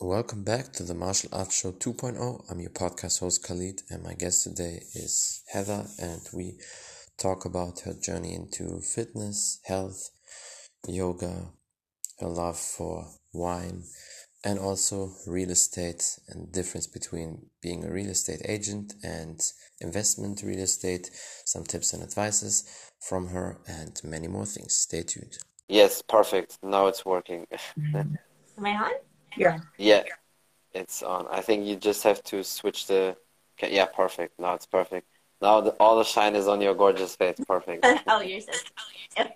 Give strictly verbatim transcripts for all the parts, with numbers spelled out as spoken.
welcome back to the Martial Arts Show 2.0. I'm your podcast host Khalid, and my guest today is Heather, and we talk about her journey into fitness, health, yoga, her love for wine, and also real estate, and the difference between being a real estate agent and investment real estate, some tips and advices from her, and many more things. Stay tuned. Yes, perfect. Now it's working. Am I on? Yeah. Yeah, it's on. I think you just have to switch the. Okay, yeah, perfect. Now it's perfect. Now the, all the shine is on your gorgeous face. Perfect. Oh, you're so sweet.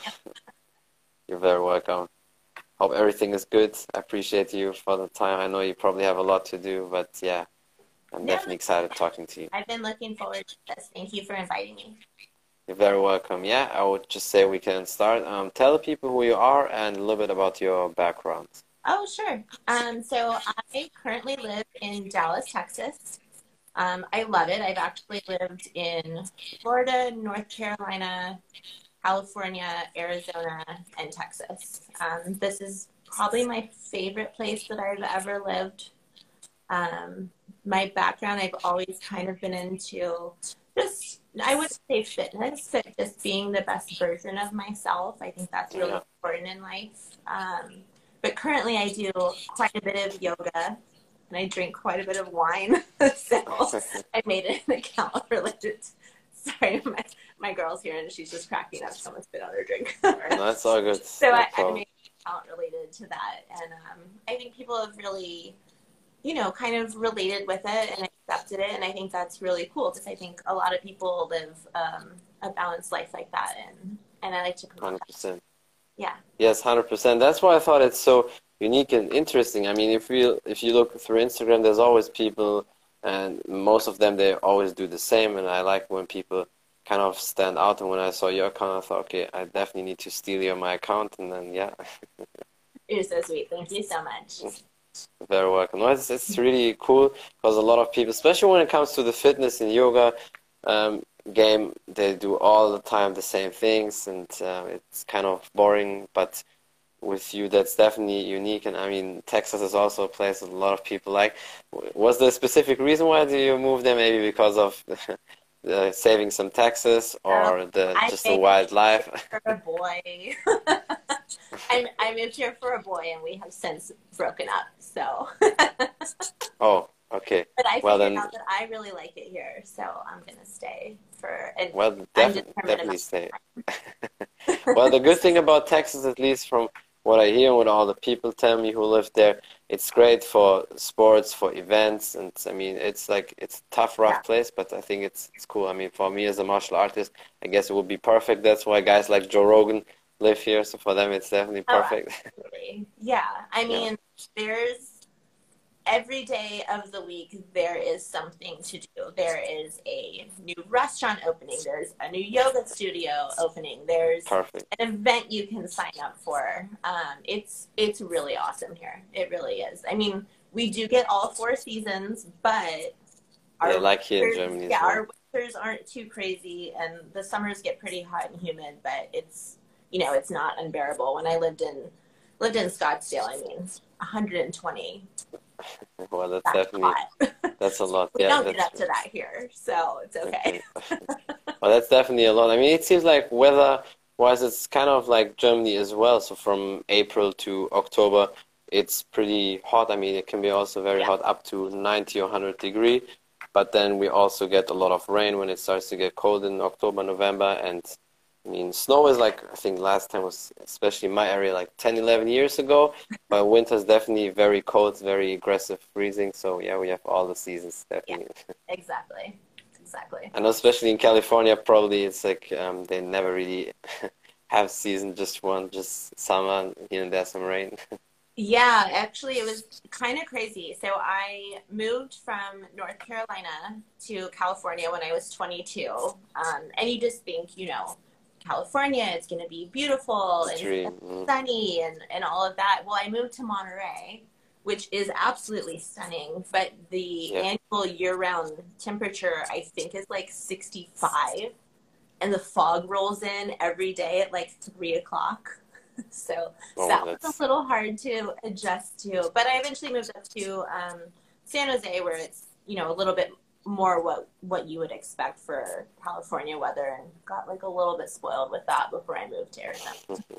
You're very welcome. Hope everything is good. I appreciate you for the time. I know you probably have a lot to do, but yeah, I'm No, definitely excited talking to you. I've been looking forward to this. Thank you for inviting me. You're very welcome. Yeah, I would just say we can start. Um, tell the people who you are and a little bit about your background. Oh, sure. Um, so I currently live in Dallas, Texas. Um, I love it. I've actually lived in Florida, North Carolina, California, Arizona, and Texas. Um, this is probably my favorite place that I've ever lived. Um, my background, I've always kind of been into just, I wouldn't say fitness, but just being the best version of myself. I think that's really Yeah. important in life. Um, but currently I do quite a bit of yoga and I drink quite a bit of wine. So I made an account related. Sorry, my, my girl's here and she's just cracking up. Someone spit out her drink. No, that's all good. So No I, I problem. made an account related to that. And um, I think people have really, you know, kind of related with it and accepted it. And I think that's really cool because I think a lot of people live um, a balanced life like that. And, and I like to promote one hundred that. percent. Yeah. Yes, one hundred percent. That's why I thought it's so unique and interesting. I mean, if you if you look through Instagram, there's always people, and most of them, they always do the same. And I like when people kind of stand out. And when I saw your account, I thought, okay, I definitely need to steal you on my account. And then, yeah, You're so sweet. Thank you so much. very welcome. No, it's, it's really cool because a lot of people, especially when it comes to the fitness and yoga um, game, they do all the time the same things, and uh, it's kind of boring. But with you, that's definitely unique. And I mean, Texas is also a place that a lot of people like. W- Was there a specific reason why did you move there? Maybe because of uh, saving some taxes, or the I just the moved wildlife? for a boy. I, I moved here for a boy and we have since broken up. So, but Oh, okay. I Well figured then, out that I really like it here. So I'm going to stay for, and well, I'm definitely, determined definitely enough. stay. Well, the good thing about Texas, at least from what I hear, what all the people tell me who live there, it's great for sports, for events, and I mean, it's like it's a tough, Yeah. rough place, but I think it's it's cool. I mean, for me as a martial artist, I guess it would be perfect. That's why guys like Joe Rogan live here, so for them, it's definitely Oh, perfect. absolutely. Yeah. I Yeah, mean, there's every day of the week, there is something to do. There is a new restaurant opening. There's a new yoga studio opening. There's perfect. an event you can sign up for. Um, it's it's really awesome here. It really is. I mean, we do get all four seasons, but Yeah, our like here in winters, Germany as yeah, well. our winters aren't too crazy, and the summers get pretty hot and humid. But it's you know it's not unbearable. When I lived in lived in Scottsdale, I mean, one hundred twenty. Well, that's That's definitely hot. that's a lot. We Yeah, don't get that's up to that here, so it's okay. okay. Well, that's definitely a lot. I mean, it seems like weather-wise, it's kind of like Germany as well. So from April to October, it's pretty hot. I mean, it can be also very Yeah, hot, up to ninety or one hundred degree. But then we also get a lot of rain when it starts to get cold in October, November. And I mean, snow is like, I think last time was, especially in my area, like ten, eleven years ago. But winter's definitely very cold, very aggressive freezing. So yeah, we have all the seasons, yeah, definitely. exactly, exactly. And especially in California, probably it's like um, they never really have season, just one, just summer, and here and there some rain. Yeah, actually, it was kind of crazy. So I moved from North Carolina to California when I was twenty-two. Um, and you just think, you know, California, it's going to be beautiful It's and really, mm, sunny and, and all of that. Well, I moved to Monterey, which is absolutely stunning, but the yeah, annual year-round temperature, I think, is like sixty-five, and the fog rolls in every day at like three o'clock. So Oh, that was that's a little hard to adjust to. But I eventually moved up to um, San Jose, where it's, you know, a little bit more what what you would expect for California weather, and got like a little bit spoiled with that before I moved to Arizona.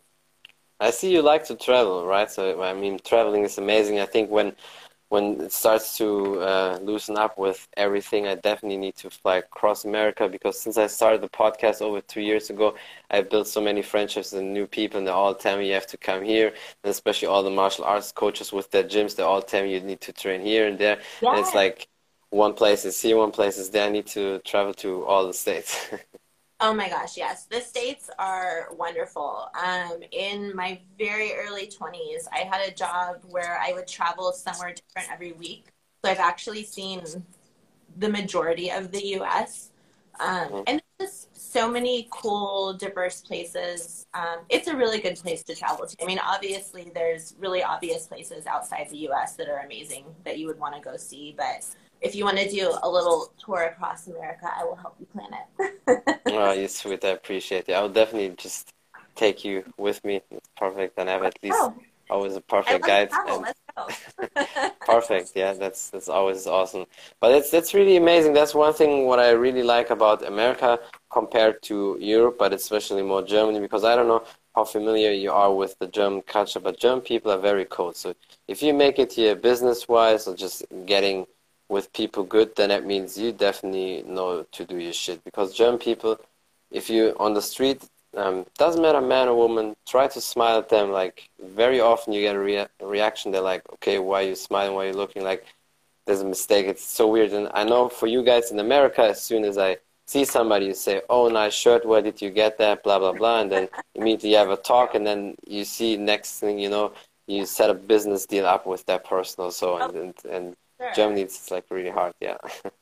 I see you like to travel, right? So I mean, traveling is amazing. I think when when it starts to uh, loosen up with everything, I definitely need to fly across America because since I started the podcast over two years ago, I've built so many friendships and new people, and they all tell me you have to come here, and especially all the martial arts coaches with their gyms, they all tell me you need to train here and there, and it's Yeah. like one place is here, one place is there. I need to travel to all the states. Oh my gosh, yes. The States are wonderful. Um, in my very early twenties, I had a job where I would travel somewhere different every week. So I've actually seen the majority of the U S. Um, Mhm. and there's just so many cool, diverse places. Um, it's a really good place to travel to. I mean, obviously, there's really obvious places outside the U S that are amazing that you would want to go see. But if you want to do a little tour across America, I will help you plan it. Oh, you're sweet. I appreciate it. I'll definitely just take you with me. It's perfect. And I have at least Oh, always a I perfect love to guide. travel. And Let's go. perfect. Yeah, that's that's always awesome. But it's that's really amazing. That's one thing what I really like about America compared to Europe, but especially more Germany, because I don't know how familiar you are with the German culture, but German people are very cold. So if you make it here business-wise or just getting with people good, then that means you definitely know to do your shit. Because German people, if you on the street, um, doesn't matter man or woman, try to smile at them. Like very often you get a, rea a reaction. They're like, okay, why are you smiling? Why are you looking like there's a mistake? It's so weird. And I know for you guys in America, as soon as I see somebody, you say, oh, nice shirt. Where did you get that? Blah, blah, blah. And then immediately you have a talk. And then you see next thing you know, you set a business deal up with that person or so. And, and, and Sure. Germany, it's like really hard. Yeah.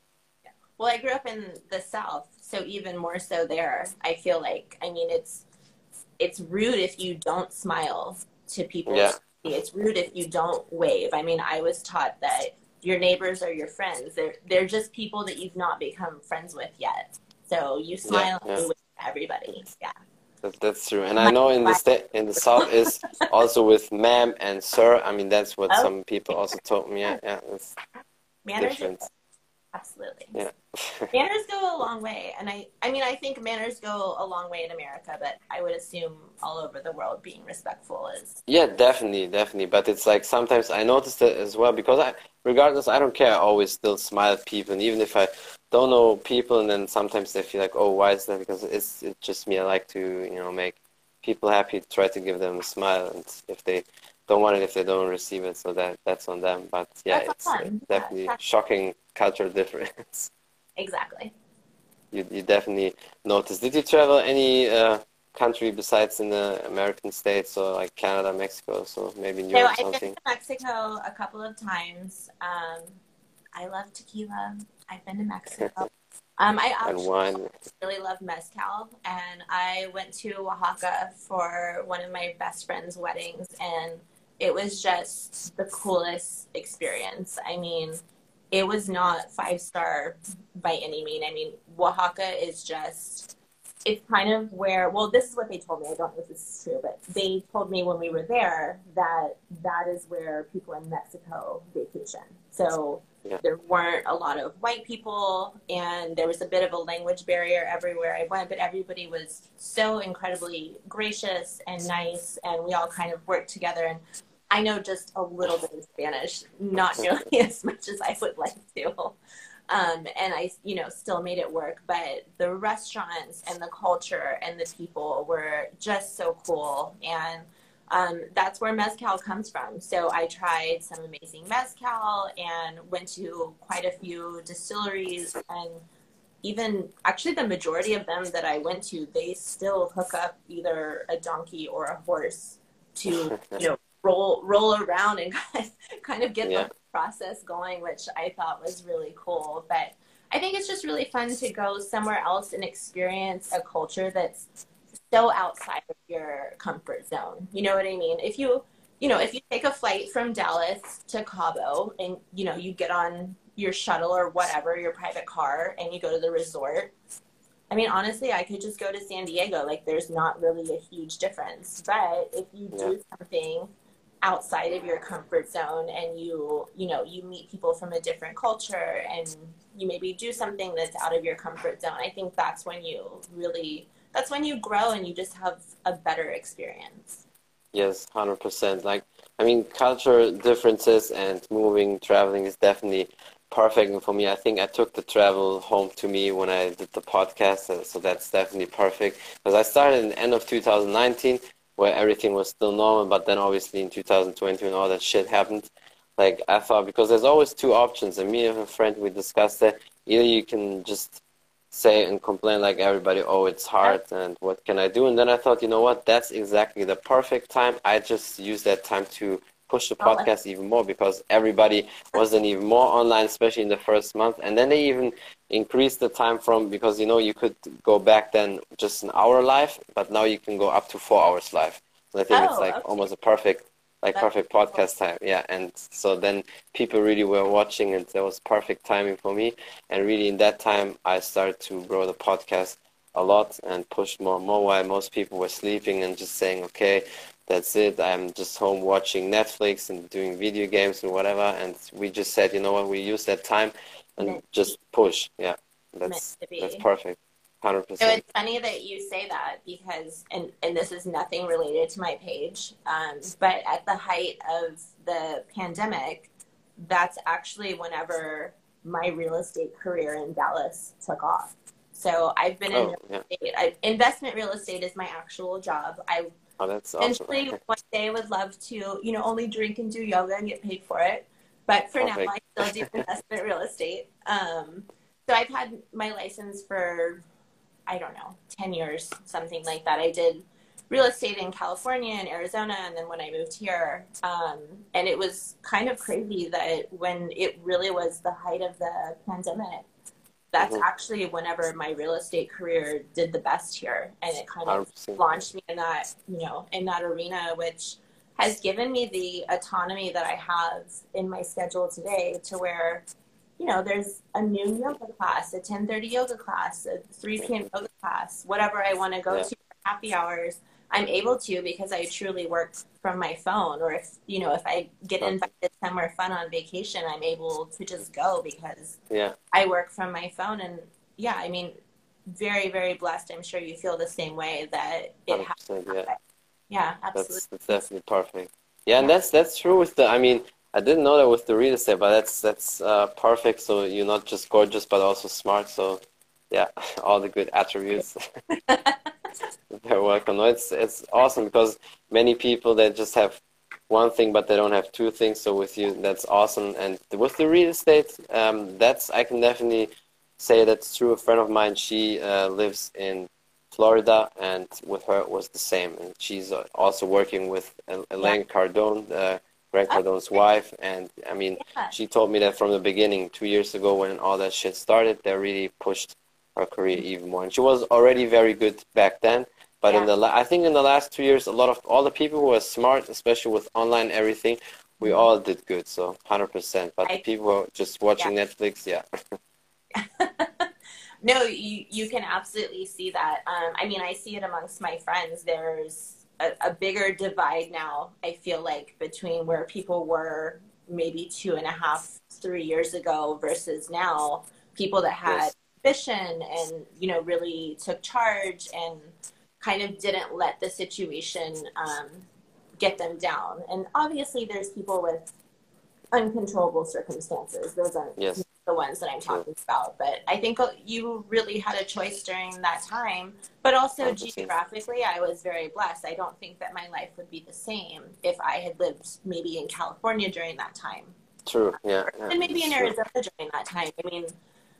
Well, I grew up in the South, so even more so there. I feel like, I mean, it's it's rude if you don't smile to people. Yeah. It's rude if you don't wave. I mean, I was taught that your neighbors are your friends. They're they're just people that you've not become friends with yet. So you smile Yeah, and yeah. you wave to everybody. Yeah. That, that's true. And I know in the state in the South is also with ma'am and sir. I mean, that's what Oh, some people also told me. Yeah, yeah, it's manners are different. absolutely. Yeah. Manners go a long way, and I, I mean, I think manners go a long way in America, but I would assume all over the world being respectful is. Yeah, definitely, definitely. But it's like sometimes I noticed it as well because I, regardless, I don't care. I always still smile at people, and even if I don't know people, and then sometimes they feel like, oh, why is that? Because it's it's just me. I like to, you know, make people happy. Try to give them a smile, and if they don't want it, if they don't receive it, so that that's on them. But yeah, That's it's, fun. it's Yeah, definitely exactly. shocking cultural difference. Exactly. You you definitely notice. Did you travel any uh, country besides in the American states or like Canada, Mexico, so maybe in So Europe I've been something? to Mexico a couple of times. Um, I love tequila. I've been to Mexico. Um, I And actually wine. really love mezcal, and I went to Oaxaca for one of my best friend's weddings, and it was just the coolest experience. I mean, it was not five star by any mean. I mean, Oaxaca is just, it's kind of where, well, this is what they told me. I don't know if this is true, but they told me when we were there that that is where people in Mexico vacation. So Yeah. there weren't a lot of white people, and there was a bit of a language barrier everywhere I went, but everybody was so incredibly gracious and nice, and we all kind of worked together. And I know just a little bit of Spanish, not nearly as much as I would like to. Um, and I, you know, still made it work. But the restaurants and the culture and the people were just so cool. And um, that's where mezcal comes from. So I tried some amazing mezcal and went to quite a few distilleries. And even actually the majority of them that I went to, they still hook up either a donkey or a horse to, you know, roll roll around and kind of get Yeah. the process going, which I thought was really cool. But I think it's just really fun to go somewhere else and experience a culture that's so outside of your comfort zone. You know what I mean? If you, you know, if you take a flight from Dallas to Cabo and, you know, you get on your shuttle or whatever, your private car, and you go to the resort, I mean, honestly, I could just go to San Diego. Like, there's not really a huge difference. But if you Yeah. do something outside of your comfort zone and you, you know, you meet people from a different culture and you maybe do something that's out of your comfort zone, I think that's when you really, that's when you grow and you just have a better experience. Yes, one hundred percent. Like, I mean, culture differences and moving, traveling is definitely perfect. And for me, I think I took the travel home to me when I did the podcast. uh, So that's definitely perfect. Because I started in the end of two thousand nineteen, where everything was still normal. But then obviously in two thousand twenty, when all that shit happened, like I thought, because there's always two options. And me and a friend, we discussed that. Either you can just say and complain like everybody, oh, it's hard and what can I do? And then I thought, you know what, that's exactly the perfect time. I just used that time to push the podcast even more because everybody wasn't even more online, especially in the first month. And then they even increased the time from, because, you know, you could go back then just an hour live, but now you can go up to four hours live. So I think it's Oh, like okay. almost a perfect like That's perfect cool. podcast time. Yeah. And so then people really were watching and that was perfect timing for me. And really in that time I started to grow the podcast a lot and pushed more and more while most people were sleeping and just saying, okay, that's it. I'm just home watching Netflix and doing video games and whatever. And we just said, you know what, we use that time and Meant, just push. Yeah. meant That's to that's be. perfect. one hundred So percent. it's funny that you say that because, and, and this is nothing related to my page, um, but at the height of the pandemic, that's actually whenever my real estate career in Dallas took off. So I've been in Oh, real yeah. estate. I, investment real estate is my actual job. I Oh, that's awesome. eventually one day would love to, you know, only drink and do yoga and get paid for it. But for now, Perfect. I still do investment real estate. Um, so I've had my license for, I don't know, ten years, something like that. I did real estate in California and Arizona, and then when I moved here, um, and it was kind of crazy that when it really was the height of the pandemic, that's Mhm. actually whenever my real estate career did the best here, and it kind of one hundred percent. launched me in that, you know, in that arena, which has given me the autonomy that I have in my schedule today to where, you know, there's a noon yoga class, a ten thirty yoga class, a three p.m. yoga class, whatever I want to go Yeah. to for happy hours, I'm able to because I truly work from my phone. Or if, you know, if I get invited somewhere fun on vacation, I'm able to just go because Yeah. I work from my phone. And yeah, I mean, very, very blessed. I'm sure you feel the same way that it one hundred happens. percent. Yeah. Yeah, absolutely. That's that's definitely perfect. Yeah, and Yeah. that's that's true with the. I mean, I didn't know that with the real estate, but that's that's uh, perfect. So you're not just gorgeous, but also smart. So, yeah, all the good attributes. You're welcome. No, it's it's awesome because many people that just have one thing, but they don't have two things. So with you, that's awesome. And with the real estate, um, that's I can definitely say that's true. A friend of mine, she uh, lives in Florida, and with her it was the same. And she's uh, also working with El- Elaine Cardone, uh, Greg Cardone's wife. And I mean, Yeah. she told me that from the beginning, two years ago when all that shit started, they really pushed her career even more. And she was already very good back then. But in Yeah. the la- I think in the last two years, a lot of all the people who are smart, especially with online everything, we Mhm. all did good. So one hundred percent. But the I- people who are just watching Netflix, yeah. No, you you can absolutely see that. Um, I mean, I see it amongst my friends. There's a, a bigger divide now, I feel like, between where people were maybe two and a half, three years ago versus now. People that had Yes. ambition and, you know, really took charge and kind of didn't let the situation um, get them down. And obviously, there's people with uncontrollable circumstances. Those aren't Yes. the ones that I'm talking about. But I think you really had a choice during that time. But also one hundred percent. geographically, I was very blessed. I don't think that my life would be the same if I had lived maybe in California during that time. True. Yeah. yeah And maybe in it's true. Arizona during that time. I mean,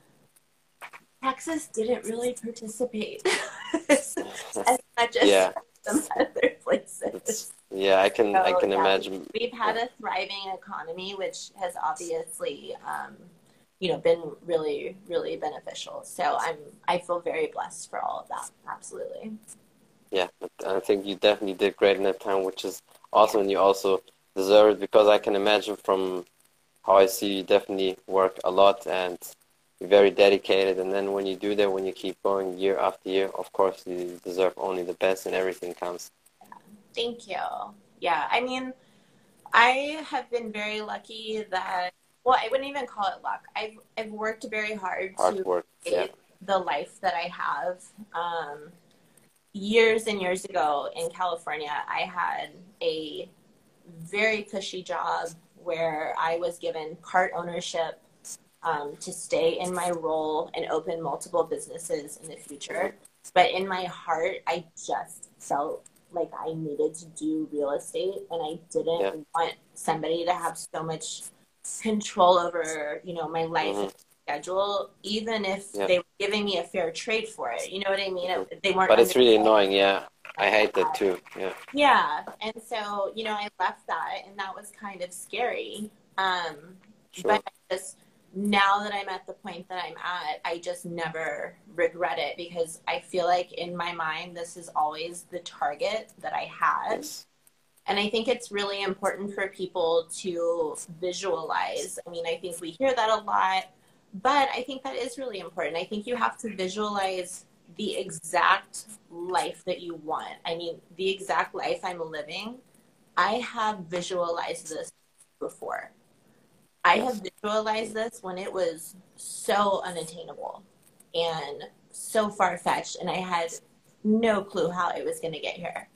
Texas didn't really participate as much as Yeah. some other places. It's, yeah, I can I So, can yeah, imagine. We've had Yeah. a thriving economy, which has obviously, um, you know, been really, really beneficial. So I'm, I feel very blessed for all of that. Absolutely. Yeah, but I think you definitely did great in that time, which is awesome, and you also deserve it because I can imagine from how I see you definitely work a lot and be very dedicated. And then when you do that, when you keep going year after year, of course, you deserve only the best and everything counts. Thank you. Yeah, I mean, I have been very lucky that, well, I wouldn't even call it luck. I've, I've worked very hard, Hard to work, yeah. create the life that I have. Um, years and years ago in California, I had a very cushy job where I was given part ownership um, to stay in my role and open multiple businesses in the future. But in my heart, I just felt like I needed to do real estate, and I didn't Yeah. want somebody to have so much control over, you know, my life Mhm. and schedule, even if Yeah. they were giving me a fair trade for it. You know what I mean? It- They weren't. But it's really understanding. annoying, yeah. I hate that too, yeah. Yeah, and so, you know, I left that, and that was kind of scary. Um, Sure. but I just, now that I'm at the point that I'm at, I just never regret it, because I feel like in my mind, this is always the target that I had. Yes. And I think it's really important for people to visualize. I mean, I think we hear that a lot, but I think that is really important. I think you have to visualize the exact life that you want. I mean, the exact life I'm living, I have visualized this before. I Yes. have visualized this when it was so unattainable and so far-fetched, and I had no clue how it was going to get here.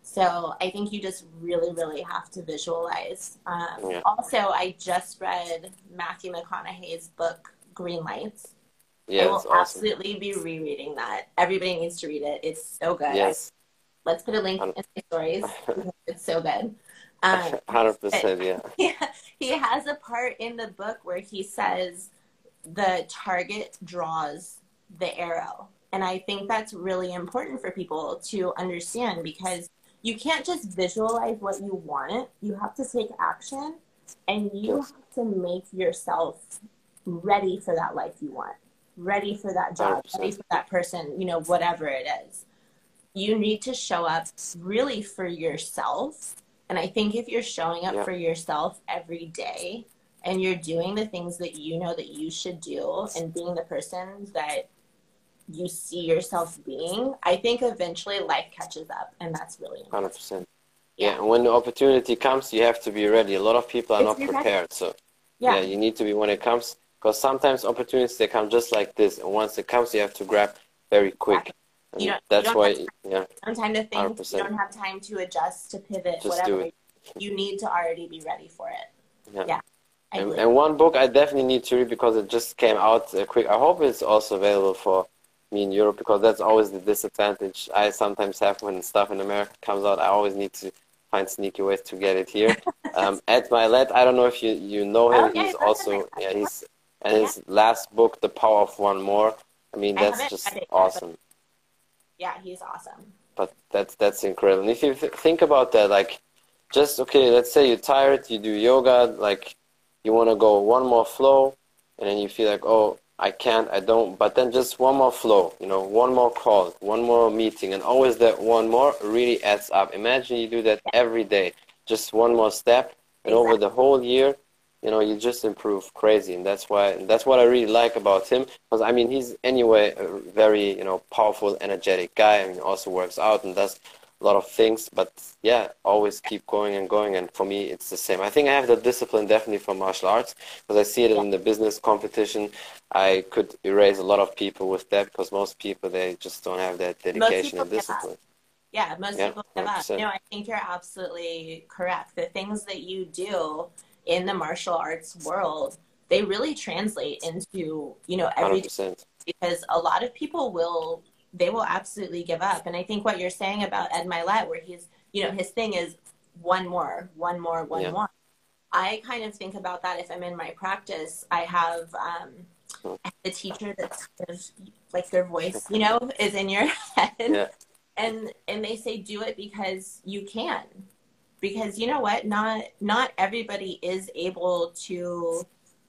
So I think you just really, really have to visualize. Um, Yeah. Also, I just read Matthew McConaughey's book, Green Lights. Yeah, I will it's awesome. absolutely be rereading that. Everybody needs to read it. It's so good. Yes. I, let's put a link Um, in my stories. Because it's so good. Um, one hundred percent, yeah. he, he has a part in the book where he says the target draws the arrow. And I think that's really important for people to understand, because you can't just visualize what you want. You have to take action, and you Yes. have to make yourself ready for that life you want, ready for that job, one hundred percent. ready for that person, you know, whatever it is. You need to show up really for yourself. And I think if you're showing up Yeah. for yourself every day, and you're doing the things that you know that you should do, and being the person that you see yourself being, I think eventually life catches up, and that's really one hundred important. percent. Yeah, and when the opportunity comes, you have to be ready. A lot of people are It's not be ready. prepared. So, yeah. Yeah, you need to be when it comes, because sometimes opportunities, they come just like this. And once it comes, you have to grab very quick. And you don't, you that's don't why, have time, yeah, you don't have time to think. one hundred You percent. don't have time to adjust, to pivot, Just do whatever. it. You need to already be ready for it. Yeah. Yeah, I And, believe. and one book I definitely need to read, because it just came out uh, quick. I hope it's also available for me in Europe, because that's always the disadvantage I sometimes have when stuff in America comes out. I always need to find sneaky ways to get it here. um, Ed Milet, I don't know if you, you know him. Oh, yeah, He's I've also, heard of yeah, it. he's, and his last book, The Power of One More, I mean, I that's haven't just read it yet, awesome. but yeah, he's awesome. But that's that's incredible. And if you th- think about that, like, just okay, let's say you're tired, you do yoga, like, you want to go one more flow, and then you feel like, oh, I can't, I don't, but then just one more flow, you know, one more call, one more meeting, and always that one more really adds up. Imagine you do that every day, just one more step, and over the whole year, you know, you just improve crazy. And that's why, that's what I really like about him, because I mean, he's anyway a very, you know, powerful, energetic guy. I mean, also works out and does a lot of things, but yeah, always keep going and going. And for me, it's the same. I think I have the discipline definitely from martial arts, because I see it in the business competition. I could erase a lot of people with that, because most people, they just don't have that Most dedication people and give up. discipline. Yeah, most Yeah, people give one hundred up. percent. No, I think you're absolutely correct. The things that you do in the martial arts world, they really translate into, you know, one every hundred day, percent. because a lot of people will, they will absolutely give up. And I think what you're saying about Ed Milet, where he's, you know, his thing is one more, one more, one Yeah. more. I kind of think about that if I'm in my practice. I have um, the teacher that's kind of like their voice, you know, is in your head. Yeah. And and they say do it because you can. Because you know what? Not not everybody is able to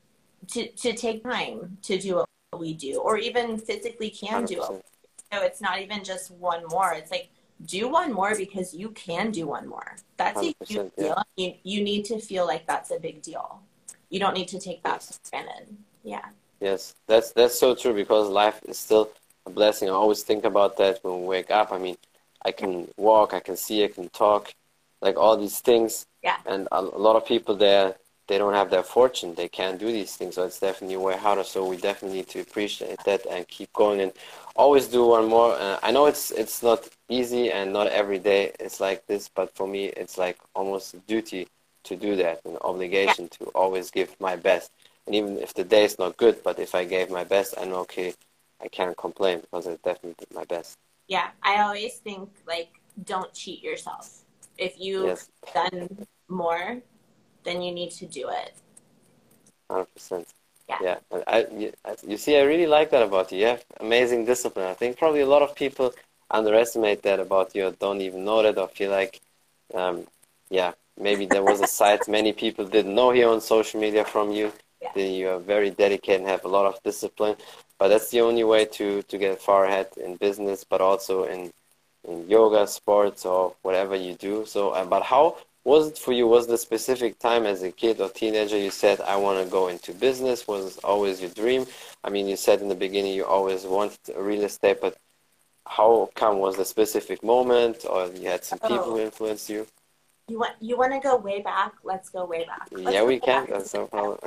to to take time to do what we do, or even physically can do it. one hundred percent. So it's not even just one more. It's like, do one more because you can do one more. That's a huge one hundred percent, yeah. deal. You, you need to feel like that's a big deal. You don't need to take that Yes. for granted. Yeah. Yes, that's that's so true because life is still a blessing. I always think about that when we wake up. I mean, I can walk, I can see, I can talk, like all these things. Yeah. And a, a lot of people there, they don't have their fortune. They can't do these things, so it's definitely way harder. So we definitely need to appreciate that and keep going and always do one more. Uh, I know it's it's not easy and not every day it's like this, but for me, it's like almost a duty to do that, an Yeah. obligation to always give my best. And even if the day is not good, but if I gave my best, I know, okay, I can't complain because I definitely did my best. Yeah. I always think like don't cheat yourself. If you've Yes, done more, then you need to do it. one hundred percent. Yeah. Yeah, and I, you, I- you see, I really like that about you. You have amazing discipline. I think probably a lot of people underestimate that about you, or don't even know that, or feel like, um, yeah, maybe there was a side many people didn't know here on social media from you. Yeah. That you are very dedicated and have a lot of discipline. But that's the only way to, to get far ahead in business, but also in in yoga, sports, or whatever you do. So, uh, but how was it for you? Was the specific time as a kid or teenager you said, I want to go into business? Was it always your dream? I mean, you said in the beginning you always wanted real estate, but how come was the specific moment, or you had some people Oh, who influenced you? you want you want to go way back? Let's go way back. Let's Yeah, go we can. back into That's no the problem.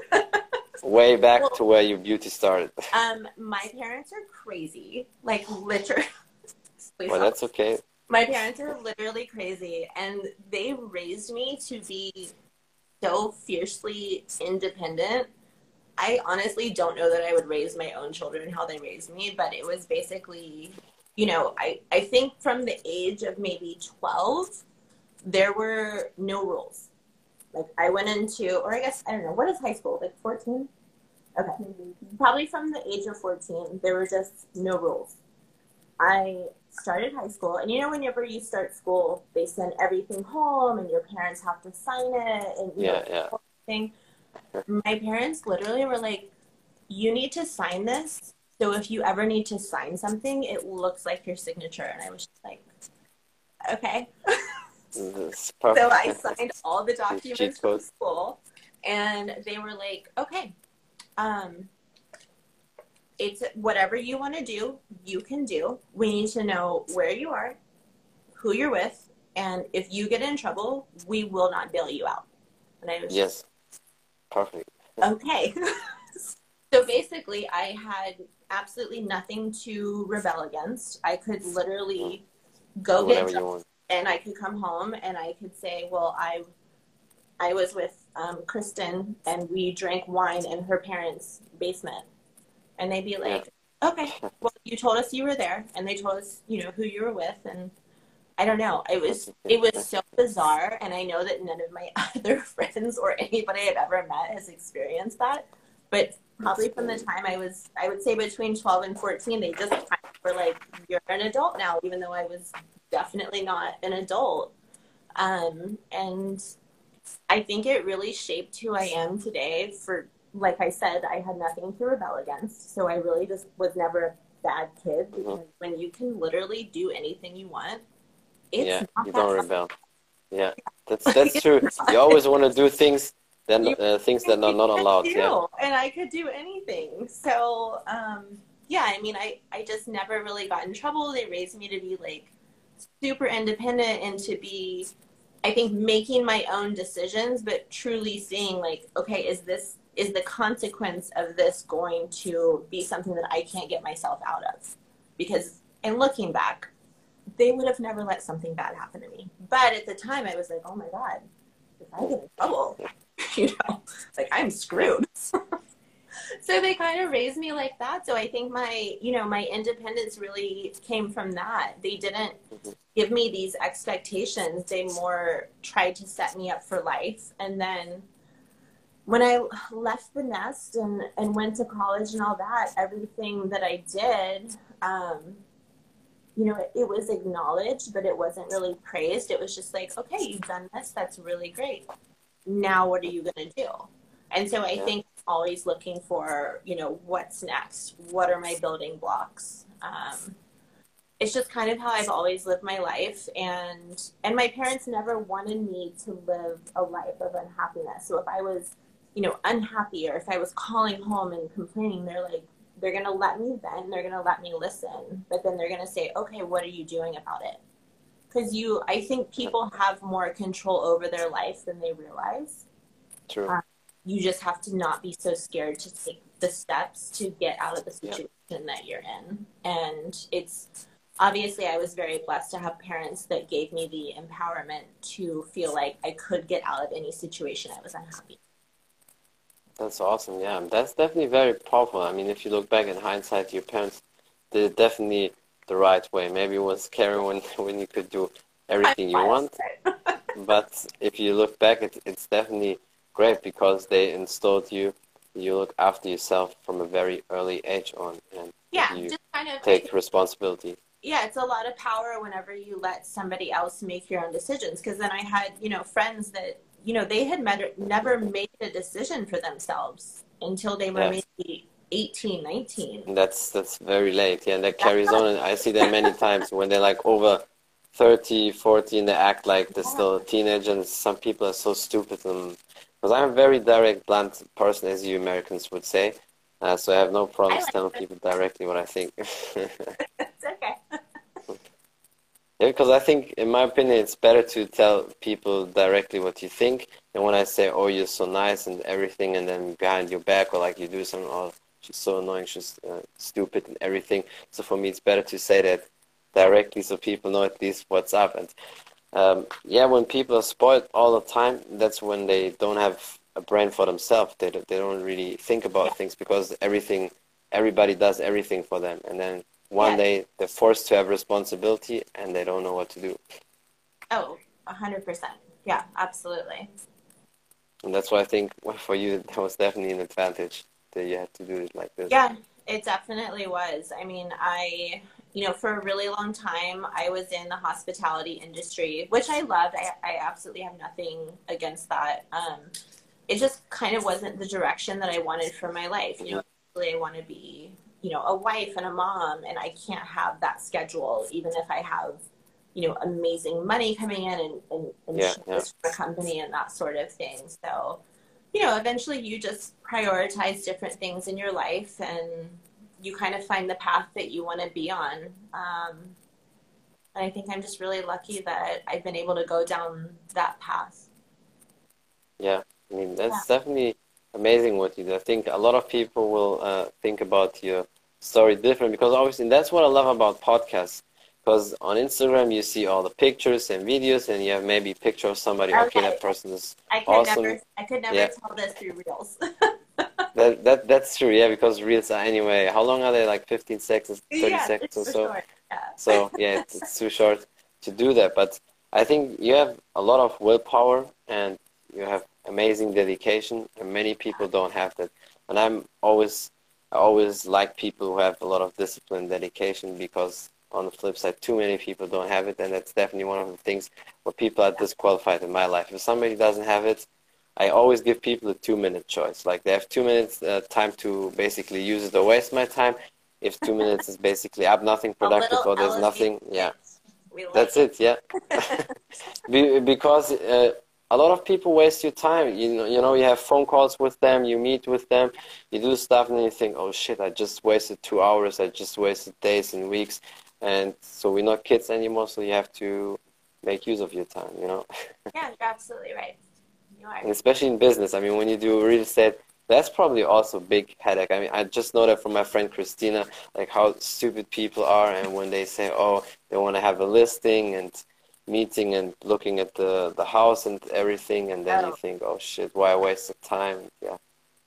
Way back Well, to where your beauty started. um, my parents are crazy. Like literally, please Well, stop. that's okay. My parents are literally crazy, and they raised me to be so fiercely independent. I honestly don't know that I would raise my own children how they raised me, but it was basically, you know, I, I think from the age of maybe twelve, there were no rules. Like I went into, or I guess, I don't know, what is high school? Like fourteen? Okay. Probably from the age of fourteen, there were just no rules. I started high school, and you know, whenever you start school, they send everything home, and your parents have to sign it, and you know, Yeah, yeah. thing. My parents literally were like, "You need to sign this. So if you ever need to sign something, it looks like your signature." And I was just like, "Okay." It's So I perfect. signed all the The cheat documents from code. school, and they were like, "Okay, um, it's whatever you want to do, you can do. We need to know where you are, who you're with, and if you get in trouble, we will not bail you out." And I was just, Yes, perfect. okay. So basically, I had absolutely nothing to rebel against. I could literally go Do get whatever you drunk, want. and I could come home and I could say, well, I I was with um, Kristen, and we drank wine in her parents' basement. And they'd be Yeah. like, okay, well, you told us you were there, and they told us, you know, who you were with, and I don't know. It was it was so bizarre, and I know that none of my other friends or anybody I've ever met has experienced that. But probably from the time I was, I would say between twelve and fourteen, they just kind of were like, "You're an adult now," even though I was definitely not an adult. Um, and I think it really shaped who I am today. For like I said, I had nothing to rebel against, so I really just was never a bad kid hmm because when you can literally do anything you want, it's Yeah, not you that don't hard. rebel. Yeah, that's Like, that's true. it's You not. always want to do things that You uh, things can that are you not can allowed. Yeah. do, and I could do anything. So, um, yeah, I mean, I I just never really got in trouble. They raised me to be like super independent and to be, I think, making my own decisions, but truly seeing like, okay, is this is the consequence of this going to be something that I can't get myself out of? Because, and looking back, they would have never let something bad happen to me. But at the time, I was like, oh my God, if I get in trouble, you know, like I'm screwed. So they kind of raised me like that. So I think my, you know, my independence really came from that. They didn't hmm give me these expectations. They more tried to set me up for life. And then when I left the nest and, and went to college and all that, everything that I did, um, you know, it, it was acknowledged, but it wasn't really praised. It was just like, okay, you've done this. That's really great. Now what are you going to do? And so I Yeah. think always looking for, you know, what's next? What are my building blocks? Um, it's just kind of how I've always lived my life. And, and my parents never wanted me to live a life of unhappiness. So if I was you know, unhappy, or if I was calling home and complaining, they're like, they're going to let me vent, they're going to let me listen, but then they're going to say, okay, what are you doing about it? Because you, I think people have more control over their life than they realize. True. Um, you just have to not be so scared to take the steps to get out of the situation yeah. that you're in. And it's, obviously I was very blessed to have parents that gave me the empowerment to feel like I could get out of any situation I was unhappy. That's awesome. Yeah, that's definitely very powerful. I mean, if you look back in hindsight, your parents did it definitely the right way. Maybe it was scary when, when you could do everything you want. But if you look back, it, it's definitely great because they installed you. You look after yourself from a very early age on, and yeah, you just kind of take responsibility. Yeah, it's a lot of power whenever you let somebody else make your own decisions. Because then I had, you know, friends that, you know, they had met, never made a decision for themselves until they were yes. maybe eighteen, nineteen. And that's that's very late. Yeah, and that carries on. And I see that many times when they're like over thirty, forty, and they act like they're still a teenager. And some people are so stupid. And because I'm a very direct, blunt person, as you Americans would say. Uh, so I have no problems like telling it. people directly what I think. It's okay. Yeah, because I think, in my opinion, it's better to tell people directly what you think than when I say, oh, you're so nice and everything, and then behind your back, or like you do something, oh, she's so annoying, she's uh, stupid and everything. So for me, it's better to say that directly so people know at least what's up. And um, yeah, when people are spoiled all the time, that's when they don't have a brain for themselves. They don't, they don't really think about yeah. things because everything, everybody does everything for them. And then one yeah. day they're forced to have responsibility and they don't know what to do. Oh, a hundred percent. Yeah, absolutely. And that's why I think well, for you, that was definitely an advantage that you had to do it like this. Yeah, it definitely was. I mean, I, you know, for a really long time, I was in the hospitality industry, which I loved. I, I absolutely have nothing against that. Um, it just kind of wasn't the direction that I wanted for my life. You know, really I want to be, you know, a wife and a mom, and I can't have that schedule, even if I have, you know, amazing money coming in and, and, and yeah, yeah. for a company and that sort of thing. So, you know, eventually you just prioritize different things in your life and you kind of find the path that you want to be on. Um, and I think I'm just really lucky that I've been able to go down that path. Yeah, I mean, that's yeah. definitely amazing what you do. I think a lot of people will uh, think about your story different because obviously that's what I love about podcasts. Because on Instagram you see all the pictures and videos, and you have maybe a picture of somebody. Okay, okay that person is I could awesome. Never, I could never yeah. tell this through Reels. that that that's true, yeah. Because Reels are anyway. How long are they? Like fifteen seconds, thirty yeah, seconds or so. Short. Yeah. So yeah, it's, it's too short to do that. But I think you have a lot of willpower and you have amazing dedication, and many people don't have that. And I'm always, I always like people who have a lot of discipline, dedication, because on the flip side, too many people don't have it, and that's definitely one of the things where people are disqualified in my life. If somebody doesn't have it, I always give people a two-minute choice. Like they have two minutes uh, time to basically use it or waste my time. If two minutes is basically I have nothing productive or there's nothing, yeah, like that's it, it yeah. Because uh, a lot of people waste your time. You know, you know, you have phone calls with them, you meet with them, you do stuff, and then you think, oh shit, I just wasted two hours, I just wasted days and weeks. And so we're not kids anymore, so you have to make use of your time, you know? Yeah, you're absolutely right. You are. And especially in business. I mean, when you do real estate, that's probably also a big headache. I mean, I just know that from my friend Christina, like how stupid people are, and when they say, oh, they want to have a listing and meeting and looking at the, the house and everything, and then oh. you think, oh shit, why I wasted time? Yeah.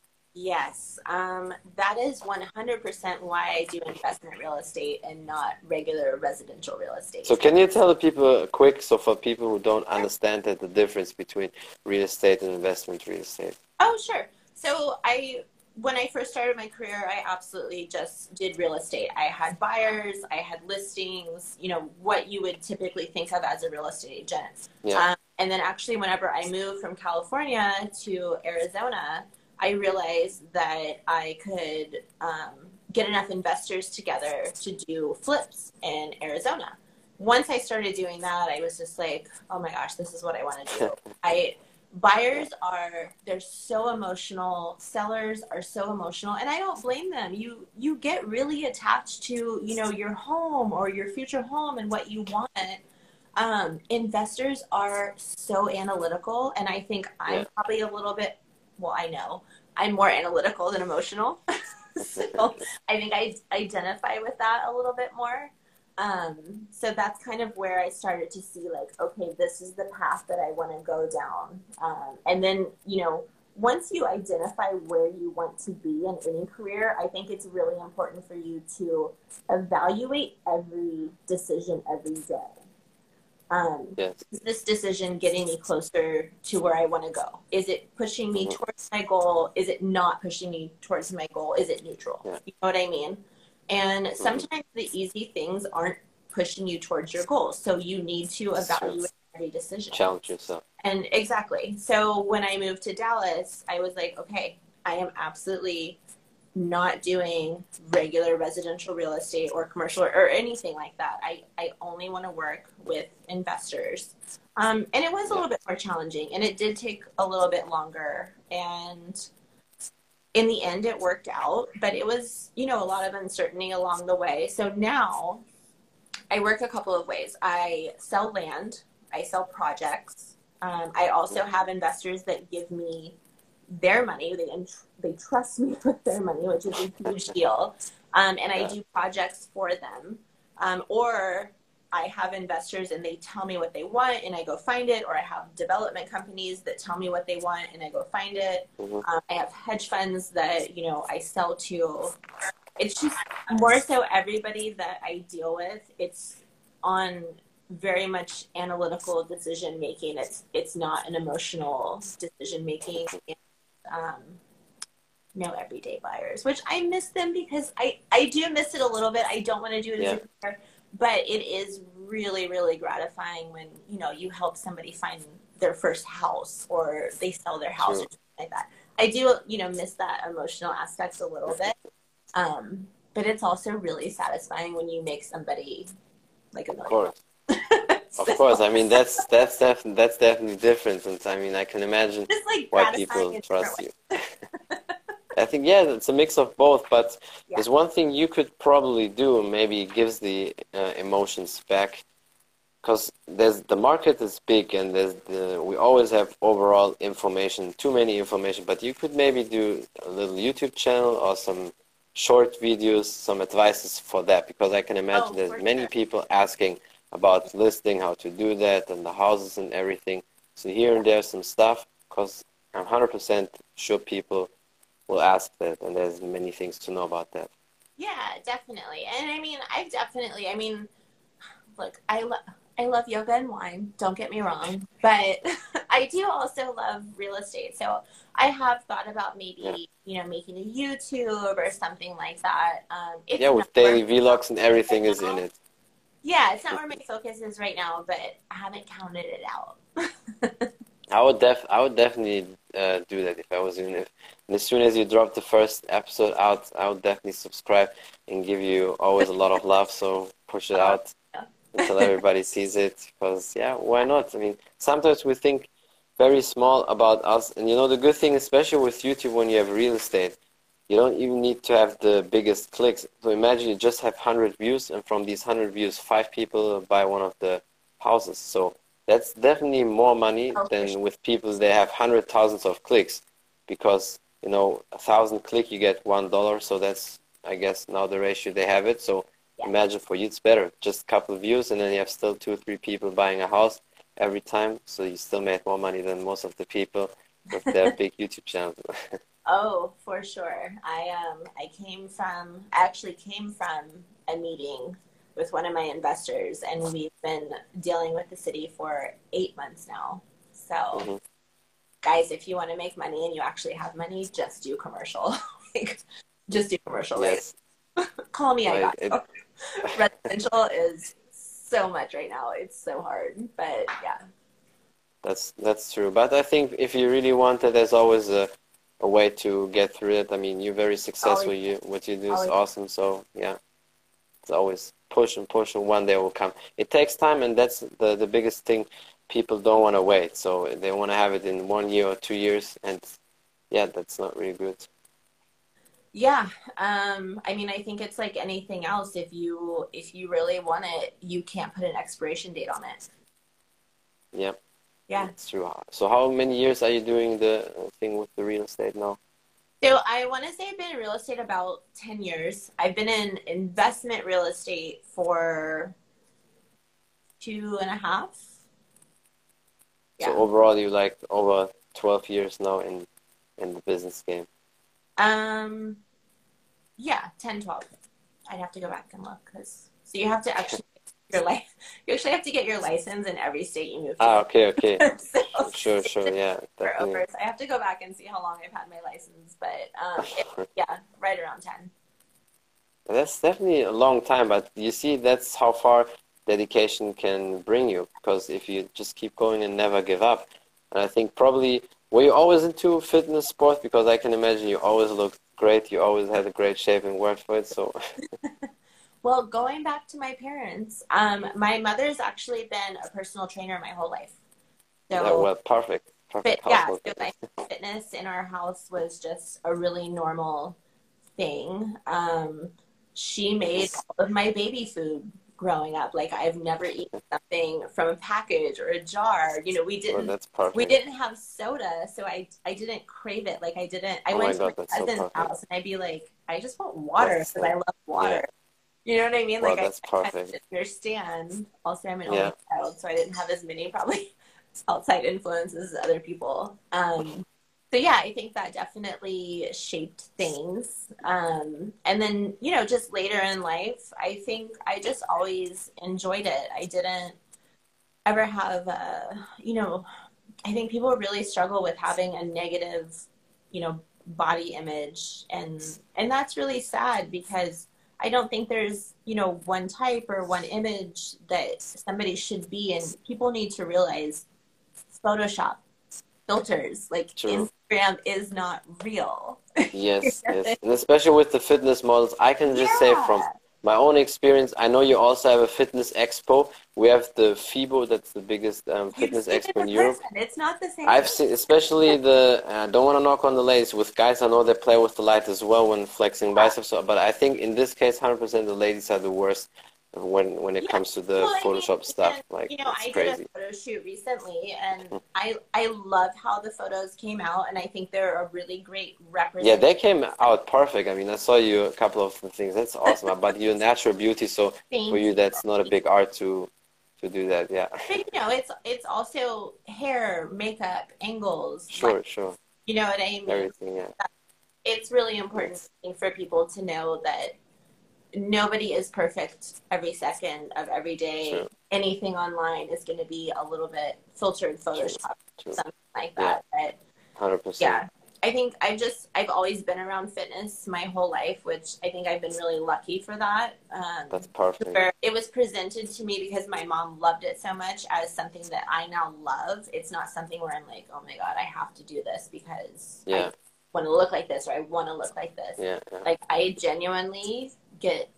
Yes, um, that is one hundred percent why I do investment real estate and not regular residential real estate. So can you tell the people quick, so for people who don't understand that, the difference between real estate and investment real estate? Oh, sure. So I, when I first started my career, I absolutely just did real estate. I had buyers, I had listings, you know, what you would typically think of as a real estate agent. Yeah. Um, and then actually whenever I moved from California to Arizona, I realized that I could um, get enough investors together to do flips in Arizona. Once I started doing that, I was just like, oh my gosh, this is what I want to do. I buyers are, they're so emotional, sellers are so emotional, and I don't blame them. You you get really attached to, you know, your home or your future home and what you want. Um, investors are so analytical, and I think I'm Yeah. probably a little bit, well, I know I'm more analytical than emotional. So I think I identify with that a little bit more. Um, so that's kind of where I started to see, like, okay, this is the path that I want to go down. Um, and then, you know, once you identify where you want to be in any career, I think it's really important for you to evaluate every decision every day. Um, Yes. is this decision getting me closer to where I want to go? Is it pushing me Mhm. towards my goal? Is it not pushing me towards my goal? Is it neutral? Yeah. You know what I mean? And Mhm. sometimes the easy things aren't pushing you towards your goals. So you need to It's true. evaluate every decision. Challenge yourself. And exactly. So when I moved to Dallas, I was like, okay, I am absolutely not doing regular residential real estate or commercial or, or anything like that. I, I only want to work with investors. Um, and it was a Yeah. little bit more challenging, and it did take a little bit longer. And in the end, it worked out, but it was, you know, a lot of uncertainty along the way. So now I work a couple of ways. I sell land, I sell projects. Um, I also have investors that give me their money. They they trust me with their money, which is a huge deal. Um, and I Yeah. do projects for them. Um, or I have investors and they tell me what they want and I go find it. Or I have development companies that tell me what they want and I go find it. Mhm. Um, I have hedge funds that, you know, I sell to. It's just more so everybody that I deal with, it's on very much analytical decision making. It's it's not an emotional decision making. Um, no everyday buyers, which I miss them because I, I do miss it a little bit. I don't want to do it Yeah. as a career, but it is really, really gratifying when, you know, you help somebody find their first house or they sell their house True. or something like that. I do, you know, miss that emotional aspect a little bit. Um, but it's also really satisfying when you make somebody like a Of million. course. So, Of course. I mean, that's that's def that's definitely different, and I mean, I can imagine just like why gratifying people in trust different you. I think, yeah, it's a mix of both, but Yeah. there's one thing you could probably do, maybe gives the uh, emotions back, because there's the market is big and there's the we always have overall information, too many information, but you could maybe do a little YouTube channel or some short videos, some advices for that, because I can imagine Oh, there's for many sure. people asking about listing, how to do that, and the houses and everything. So here and there some stuff, because I'm one hundred percent sure people will ask that, and there's many things to know about that. Yeah, definitely. And I mean, I've definitely, I mean, look, I love I love yoga and wine, don't get me wrong, but I do also love real estate. So I have thought about maybe, Yeah. you know, making a YouTube or something like that. Um, it's Yeah, not with where daily my vlogs focus and is right everything is in now. it. Yeah, it's not where my focus is right now, but I haven't counted it out. I would def I would definitely uh, do that if I was in it. And as soon as you drop the first episode out, I would definitely subscribe and give you always a lot of love. So push it Uh, out until everybody sees it. Because yeah, why not? I mean, sometimes we think very small about us, and you know the good thing, especially with YouTube, when you have real estate, you don't even need to have the biggest clicks. So imagine you just have one hundred views, and from these one hundred views, five people buy one of the houses. So that's definitely more money oh, for than sure. with people that have hundred thousands of clicks, because you know a thousand click you get one dollar. So that's, I guess, now the ratio they have it. So Yeah. imagine for you it's better, just a couple of views, and then you have still two or three people buying a house every time. So you still made more money than most of the people with their big YouTube channels. Oh, for sure. I um I came from I actually came from a meeting with one of my investors, and we've been dealing with the city for eight months now. So, hmm guys, if you want to make money and you actually have money, just do commercial. Like, just do commercial, right? Yes, Call me, I no, got it, you. Residential is so much right now. It's so hard, but yeah. That's that's true. But I think if you really want it, there's always a, a way to get through it. I mean, you're very successful. Always, You what you do is always. awesome. So yeah, it's always push and push, and one day will come. It takes time, and that's the the biggest thing people don't want to wait, so they want to have it in one year or two years, and yeah, that's not really good. Yeah, um, I mean, I think it's like anything else. If you if you really want it, you can't put an expiration date on it. Yeah, Yeah. that's true. So how many years are you doing the thing with the real estate now? So I want to say I've been in real estate about ten years. I've been in investment real estate for two and a half. So Yeah. overall, you like over twelve years now in in the business game. Um, yeah, ten, twelve. I'd have to go back and look, because so you have to actually get your life. You actually have to get your license in every state you move to. Ah, okay, okay. So, Sure, sure, yeah, definitely. over, so I have to go back and see how long I've had my license, but um, it, yeah, right around ten. That's definitely a long time, but you see, that's how far dedication can bring you, because if you just keep going and never give up, and I think probably, were you always into fitness sports? Because I can imagine you always looked great, you always had a great shape and worked for it, so. Well, going back to my parents, um, my mother's actually been a personal trainer my whole life. So, yeah, well, perfect. Perfect but, yeah, household. so like fitness in our house was just a really normal thing. Um, she made all of my baby food growing up. Like, I've never eaten something from a package or a jar. You know, we didn't. Well, that's perfect. We didn't have soda, so I I didn't crave it. Like, I didn't. I Oh went my to God, my that's so cousin's perfect. house and I'd be like, I just want water That's because I like- love water. yeah. You know what I mean? Well, Like, that's I, I perfect. didn't understand. Also, I'm an Yeah. only child, so I didn't have as many probably outside influences as other people. Um, so yeah, I think that definitely shaped things. Um, and then, you know, just later in life, I think I just always enjoyed it. I didn't ever have a, you know, I think people really struggle with having a negative, you know, body image, and and that's really sad, because I don't think there's, you know, one type or one image that somebody should be in. People need to realize Photoshop, filters, like True. Instagram is not real. Yes, yes. And especially with the fitness models, I can just say from my own experience, I know you also have a fitness expo. We have the FIBO, that's the biggest um, fitness You've seen expo it in in Europe. person. It's not the same. I've seen, especially the, I uh, don't want to knock on the ladies, with guys I know they play with the light as well when flexing biceps, but I think in this case, one hundred percent the ladies are the worst when when it Yeah. comes to the Well, I mean, Photoshop stuff. and, Like, you know, it's I crazy. did a photo shoot recently, and I I love how the photos came out, and I think they're a really great Yeah, representation. they came out perfect. I mean, I saw you a couple of the things. That's awesome. But you're natural beauty, so Thank for you, that's not a big art to to do that. Yeah. But, you know, it's it's also hair, makeup, angles. Sure, like, sure. you know what I mean? Everything, yeah. It's really important Yes. I think, for people to know that nobody is perfect every second of every day. True. Anything online is going to be a little bit filtered, Photoshop, True. something like Yeah. that. But one hundred percent. yeah, I think I've just, I've always been around fitness my whole life, which I think I've been really lucky for that. Um, That's perfect. where it was presented to me because my mom loved it so much as something that I now love. It's not something where I'm like, oh my God, I have to do this because Yeah. I want to look like this, or I want to look like this. Yeah, yeah. Like, I genuinely get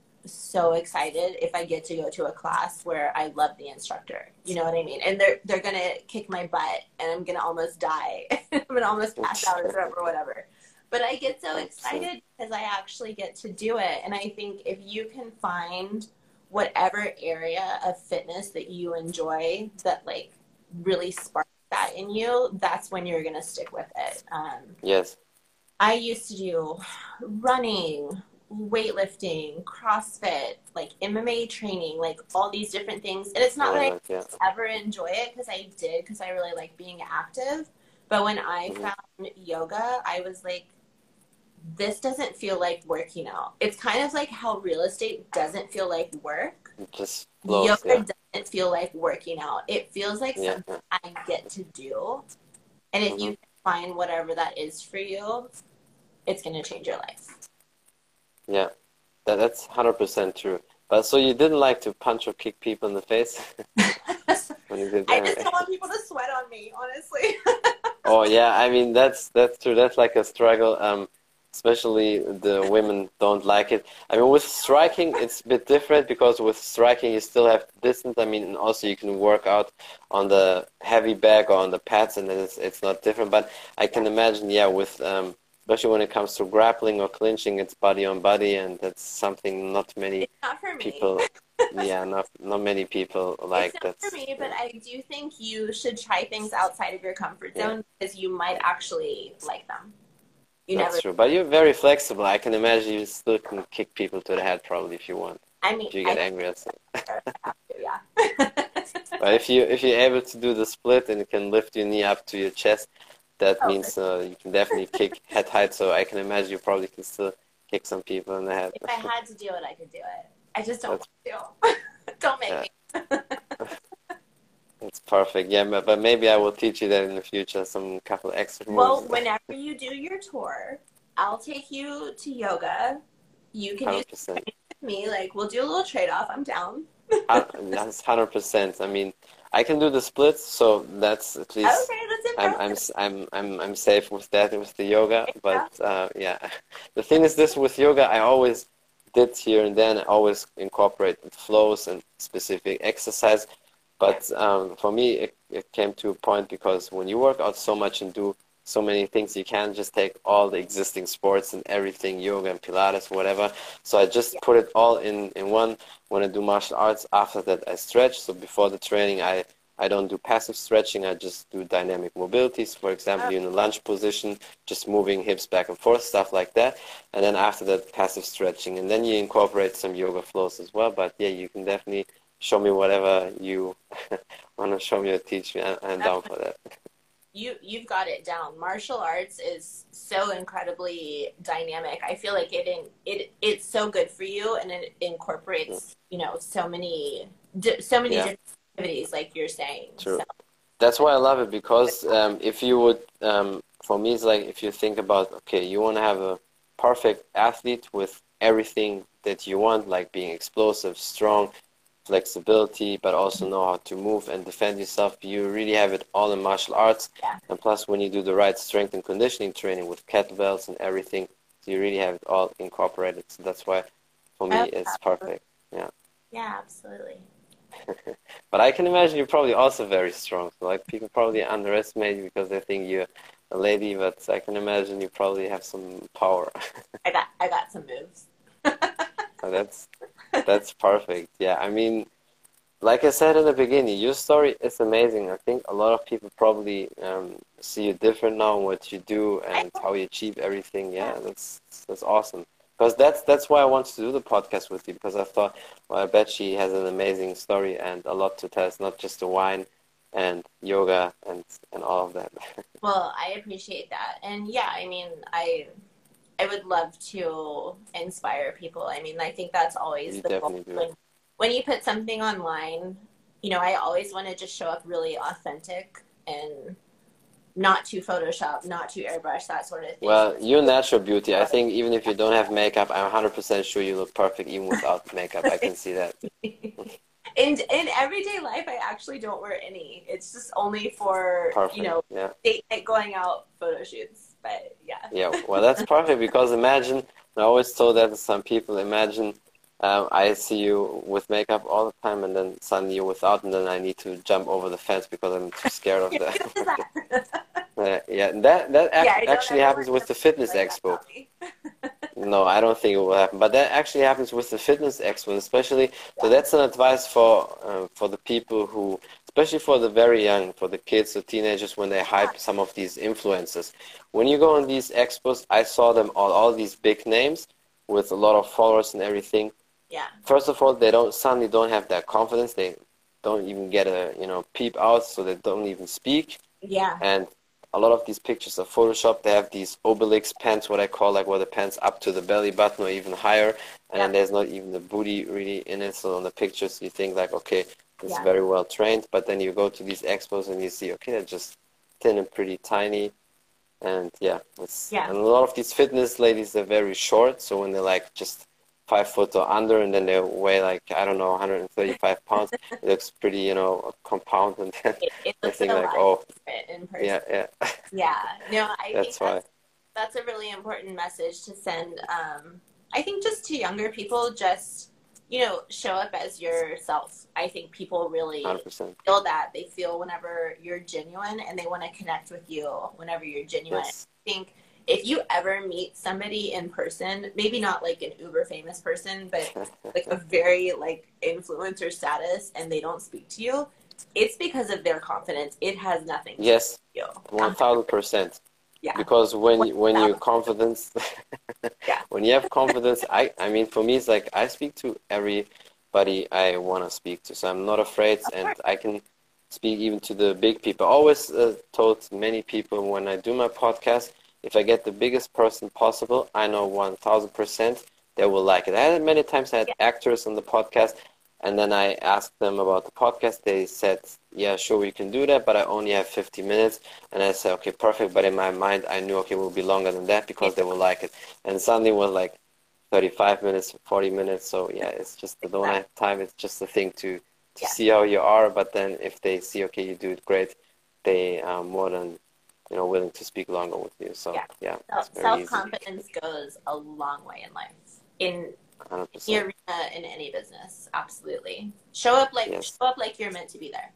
so excited if I get to go to a class where I love the instructor. You know what I mean? And they're they're gonna kick my butt, and I'm gonna almost die. I'm gonna almost pass out or whatever. But I get so excited because I actually get to do it. And I think if you can find whatever area of fitness that you enjoy that like really sparks that in you, that's when you're gonna stick with it. Um, Yes. I used to do running, weightlifting, CrossFit, like M M A training, like all these different things. And it's not Oh, that I like, yeah. ever enjoy it, because I did, because I really like being active. But when I Mhm. found yoga, I was like, this doesn't feel like working out. It's kind of like how real estate doesn't feel like work. It just flows, Yoga yeah. doesn't feel like working out. It feels like Yeah, something yeah. I get to do. And if Mhm. you can find whatever that is for you, it's going to change your life. Yeah. That, that's one hundred percent true. But so you didn't like to punch or kick people in the face when you did I that? just don't want people to sweat on me, honestly. Oh yeah, I mean that's that's true. That's like a struggle. Um, especially the women don't like it. I mean, with striking, it's a bit different because with striking, you still have distance. I mean, and also you can work out on the heavy bag or on the pads, and then it's, it's not different. But I can imagine, yeah, with um, especially when it comes to grappling or clinching, it's body on body, and that's something not many It's not for me. people, yeah, not not many people like. It's not That's for me, but yeah. I do think you should try things outside of your comfort Yeah. zone because you might actually like them. You That's never. true, but you're very flexible. I can imagine you still can kick people to the head probably if you want. I mean, If you get I angry at something. have to, yeah. But if you if you're able to do the split and you can lift your knee up to your chest, that Oh, means uh, you can definitely kick head height. So I can imagine you probably can still kick some people in the head. if I had to do it, I could do it. I just don't That's, want to. Don't make yeah. me. That's perfect. Yeah, but, but maybe I will teach you that in the future, some couple extra moves. Well, whenever you do your tour, I'll take you to yoga. You can one do hundred percent. something with me. Like, we'll do a little trade off. I'm down. Uh, That's one hundred percent. I mean, I can do the splits, so that's at least Okay, that's I'm I'm impressive. I'm I'm I'm safe with that and with the yoga. Yeah. But uh, yeah, the thing is this with yoga, I always did here and then. I always incorporate flows and specific exercise. But um, for me, it, it came to a point because when you work out so much and do so many things, you can't just take all the existing sports and everything, yoga and Pilates, whatever. So I just put it all in, in one. When I do martial arts, after that I stretch. So before the training, I, I don't do passive stretching. I just do dynamic mobilities. For example, you're in a lunge position, just moving hips back and forth, stuff like that. And then after that, passive stretching. And then you incorporate some yoga flows as well. But yeah, you can definitely show me whatever you want to show me or teach me. I, I'm down for that. You you've got it down. Martial arts is so incredibly dynamic. I feel like it in, it it's so good for you, and it incorporates you know so many di- so many Yeah. different activities, like you're saying. True. So, That's why I love it because um, if you would, um, for me, it's like if you think about, okay, you want to have a perfect athlete with everything that you want, like being explosive, strong, flexibility, but also know how to move and defend yourself. You really have it all in martial arts. yeah. And plus, when you do the right strength and conditioning training with kettlebells and everything, you really have it all incorporated. So that's why, for me, Oh, it's perfect. Yeah. Yeah, absolutely. But I can imagine you're probably also very strong. So like people probably underestimate you because they think you're a lady, but I can imagine you probably have some power. I got I got some moves. So that's that's perfect. Yeah, I mean, like I said in the beginning, your story is amazing. I think a lot of people probably um, see you different now in what you do and how you achieve everything. Yeah, that's that's awesome. Because that's that's why I wanted to do the podcast with you because I thought, well, I bet she has an amazing story and a lot to tell. It's not just the wine and yoga and and all of that. Well, I appreciate that. And yeah, I mean, I I would love to inspire people. I mean, I think that's always You the goal. definitely do. When, when you put something online, you know, I always want to just show up really authentic and not too Photoshop, not too airbrush, that sort of thing. Well, you're natural beauty. I think even if you don't have makeup, I'm one hundred percent sure you look perfect even without makeup. I can see that. in in everyday life, I actually don't wear any. It's just only for Perfect. you know Yeah. date night going out photo shoots. But yeah. Yeah. Well, that's perfect because imagine, I always told that to some people, imagine um, I see you with makeup all the time and then suddenly you're without and then I need to jump over the fence because I'm too scared of that. Uh, yeah, that that ac- Yeah, I don't actually ever happens want with the to Fitness like that Expo. about me. No, I don't think it will happen. But that actually happens with the Fitness Expo, especially. So that's an advice for uh, for the people who, especially for the very young, for the kids, the teenagers, when they hype some of these influencers. When you go on these expos, I saw them all, all these big names with a lot of followers and everything. Yeah. First of all, they don't suddenly don't have that confidence. They don't even get a you know peep out, so they don't even speak. Yeah. And a lot of these pictures are photoshopped. They have these Obelix pants, what I call like where the pants up to the belly button or even higher, and Yeah. there's not even the booty really in it. So on the pictures, you think like, okay, this Yeah. is very well trained. But then you go to these expos and you see, okay, they're just thin and pretty tiny. And yeah, it's, Yeah. and a lot of these fitness ladies, they're very short. So when they're like just five foot or under, and then they weigh like, I don't know, one hundred thirty-five pounds, it looks pretty, you know, compound. And then It, it I looks think a like, lot oh, different in person. yeah, yeah. Yeah. No, I think That's why. that's that's a really important message to send. Um, I think just to younger people, just, you know, show up as yourself. I think people really one hundred percent. feel that. They feel whenever you're genuine and they want to connect with you whenever you're genuine. Yes. I think if you ever meet somebody in person, maybe not like an uber famous person, but like a very like influencer status, and they don't speak to you, it's because of their confidence. It has nothing to Yes, do with you. one thousand percent. Yeah. Because when you- when you're confident, Yeah. when you have confidence, I I mean for me it's like I speak to everybody I want to speak to, so I'm not afraid, and I can speak even to the big people. I always uh, told many people when I do my podcast, if I get the biggest person possible, I know one thousand percent they will like it. I had many times I had actors on the podcast, and then I asked them about the podcast. They said, yeah, sure, we can do that, but I only have fifty minutes. And I said, okay, perfect. But in my mind, I knew, okay, it will be longer than that because they will like it. And suddenly it was like thirty-five minutes, forty minutes. So yeah, it's just the don't have time. It's just a thing to, to Yeah. see how you are. But then if they see, okay, you do it great, they are more than, you know, willing to speak longer with you. So Yeah. yeah, it's very Self easy. confidence goes a long way in life. In one hundred the percent. arena, in any business, absolutely. Show up like Yes. show up like you're meant to be there.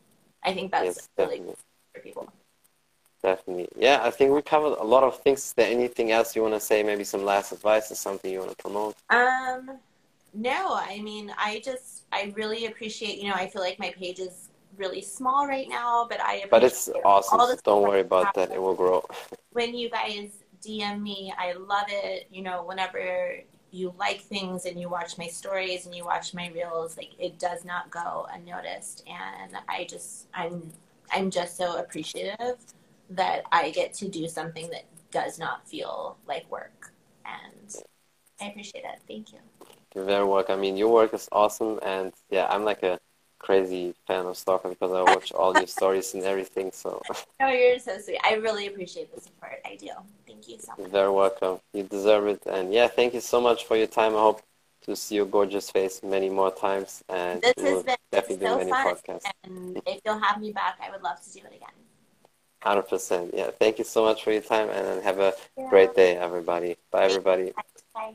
I think that's Yes, really definitely. good for people. Definitely. Yeah, I think we covered a lot of things. Is there anything else you want to say? Maybe some last advice or something you want to promote? Um, no, I mean, I just I really appreciate. You know, I feel like my page is really small right now, but I appreciate But it's awesome. all the Don't support worry you about have. that. It will grow. When you guys D M me, I love it. You know, whenever you like things and you watch my stories and you watch my reels, like it does not go unnoticed. And I just, I'm, I'm just so appreciative that I get to do something that does not feel like work. And I appreciate it. Thank you. You're very welcome. I mean, your work is awesome. And yeah, I'm like a crazy fan of Stalker because I watch all your stories and everything. So Oh, you're so sweet. I really appreciate the support. I do. Thank you so you're much. very welcome. You deserve it. And yeah, thank you so much for your time. I hope to see your gorgeous face many more times. And This we has will been definitely do so many fun. podcasts. And if you'll have me back, I would love to do it again. one hundred percent. Yeah, thank you so much for your time. And then have a Yeah. great day, everybody. Bye, everybody. Bye.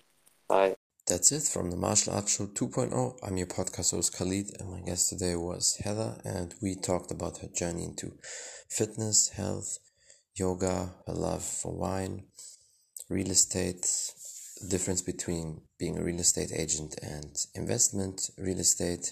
Bye. That's it from the Martial Arts Show two point oh. I'm your podcast host Khalid, and my guest today was Heather, and we talked about her journey into fitness, health, yoga, her love for wine, real estate, the difference between being a real estate agent and investment real estate,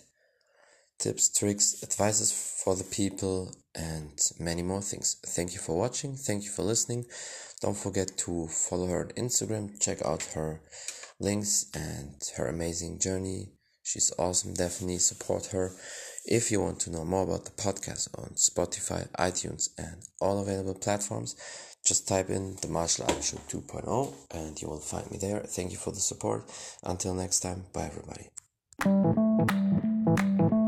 tips, tricks, advices for the people, and many more things. Thank you for watching. Thank you for listening. Don't forget to follow her on Instagram. Check out her links and her amazing journey. She's awesome. Definitely support her. If you want to know more about the podcast on Spotify, iTunes, and all available platforms, just type in the Martial Arts Show two point oh and you will find me there. Thank you for the support. Until next time, bye everybody.